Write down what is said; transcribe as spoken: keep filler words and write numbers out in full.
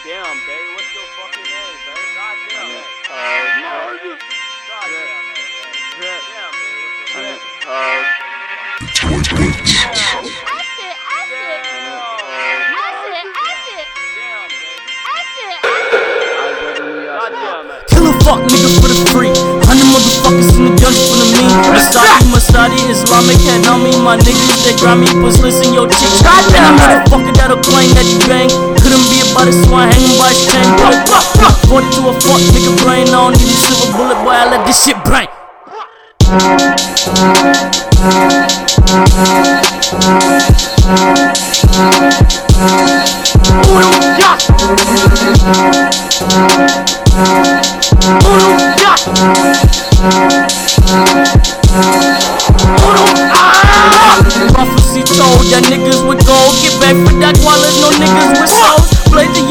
Damn, babe, what's your fucking name, babe? Goddamn, babe. Uh, Goddamn, babe. Damn, babe, what's your name? uh, Kill a fuck nigga for the free. Hundred motherfuckers in the gun for the me. Masadi, Masadi, Islamic head on me. My niggas, they grab me, push in your cheeks. And a motherfucker that'll claim that he bang. Couldn't be about it, so I hang him by his chain. forty to a fuck nigga brain. I don't need a silver bullet, boy, I let this shit bang. Oh, yeah.